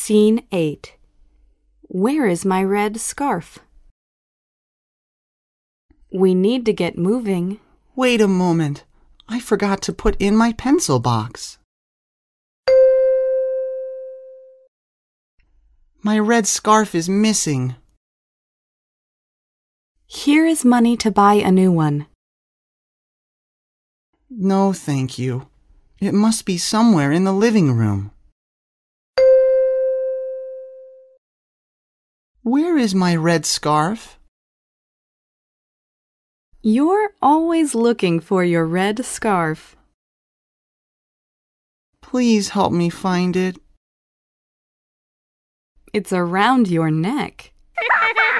Scene 8. Where is my red scarf? We need to get moving. Wait a moment. I forgot to put in my pencil box. My red scarf is missing. Here is money to buy a new one. No, thank you. It must be somewhere in the living room. Where is my red scarf? You're always looking for your red scarf. Please help me find it. It's around your neck.